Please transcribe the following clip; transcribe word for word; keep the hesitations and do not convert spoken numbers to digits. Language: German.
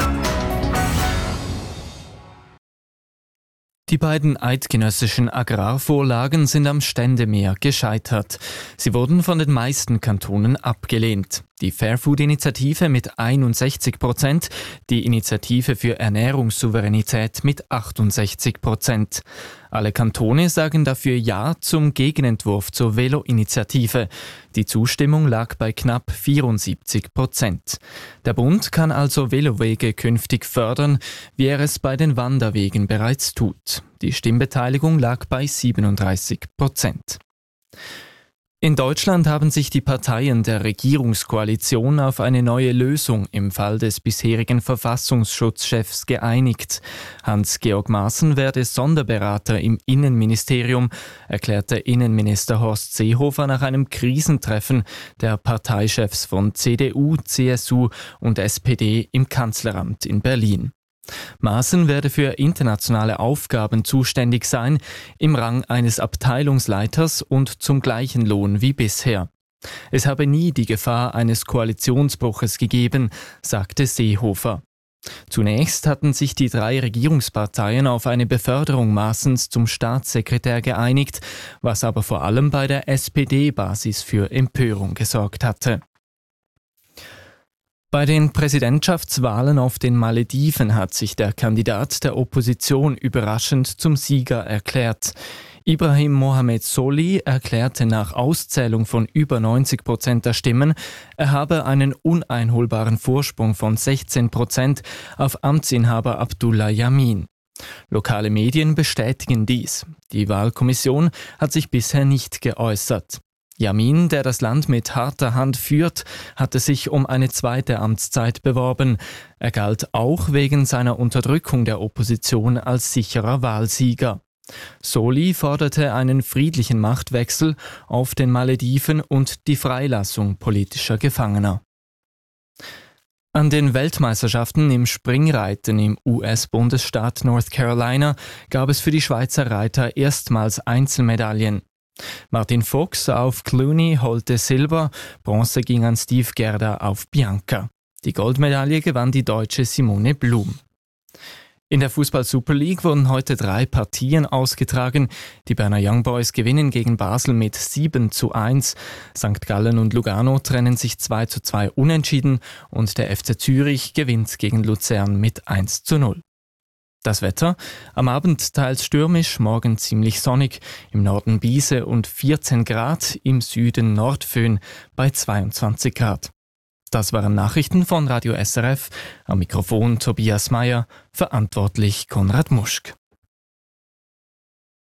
Die beiden eidgenössischen Agrarvorlagen sind am Ständemeer gescheitert. Sie wurden von den meisten Kantonen abgelehnt. Die Fairfood-Initiative mit einundsechzig Prozent, die Initiative für Ernährungssouveränität mit achtundsechzig Prozent. Alle Kantone sagen dafür Ja zum Gegenentwurf zur Velo-Initiative. Die Zustimmung lag bei knapp vierundsiebzig Prozent. Der Bund kann also Velowege künftig fördern, wie er es bei den Wanderwegen bereits tut. Die Stimmbeteiligung lag bei siebenunddreißig Prozent. In Deutschland haben sich die Parteien der Regierungskoalition auf eine neue Lösung im Fall des bisherigen Verfassungsschutzchefs geeinigt. Hans-Georg Maaßen werde Sonderberater im Innenministerium, erklärte Innenminister Horst Seehofer nach einem Krisentreffen der Parteichefs von C D U, C S U und S P D im Kanzleramt in Berlin. Maaßen werde für internationale Aufgaben zuständig sein, im Rang eines Abteilungsleiters und zum gleichen Lohn wie bisher. Es habe nie die Gefahr eines Koalitionsbruches gegeben, sagte Seehofer. Zunächst hatten sich die drei Regierungsparteien auf eine Beförderung Maaßens zum Staatssekretär geeinigt, was aber vor allem bei der S P D-Basis für Empörung gesorgt hatte. Bei den Präsidentschaftswahlen auf den Malediven hat sich der Kandidat der Opposition überraschend zum Sieger erklärt. Ibrahim Mohamed Soli erklärte nach Auszählung von über neunzig Prozent der Stimmen, er habe einen uneinholbaren Vorsprung von sechzehn Prozent auf Amtsinhaber Abdullah Yamin. Lokale Medien bestätigen dies. Die Wahlkommission hat sich bisher nicht geäußert. Yamin, der das Land mit harter Hand führt, hatte sich um eine zweite Amtszeit beworben. Er galt auch wegen seiner Unterdrückung der Opposition als sicherer Wahlsieger. Soli forderte einen friedlichen Machtwechsel auf den Malediven und die Freilassung politischer Gefangener. An den Weltmeisterschaften im Springreiten im U S-Bundesstaat North Carolina gab es für die Schweizer Reiter erstmals Einzelmedaillen. Martin Fuchs auf Cluny holte Silber, Bronze ging an Steve Gerda auf Bianca. Die Goldmedaille gewann die Deutsche Simone Blum. In der Fußball-Super League wurden heute drei Partien ausgetragen. Die Berner Young Boys gewinnen gegen Basel mit sieben zu eins. Sankt Gallen und Lugano trennen sich zwei zu zwei unentschieden und der F C Zürich gewinnt gegen Luzern mit eins zu null. Das Wetter: am Abend teils stürmisch, morgen ziemlich sonnig, im Norden Biese und vierzehn Grad, im Süden Nordföhn bei zweiundzwanzig Grad. Das waren Nachrichten von Radio S R F, am Mikrofon Tobias Meyer, verantwortlich Konrad Muschk.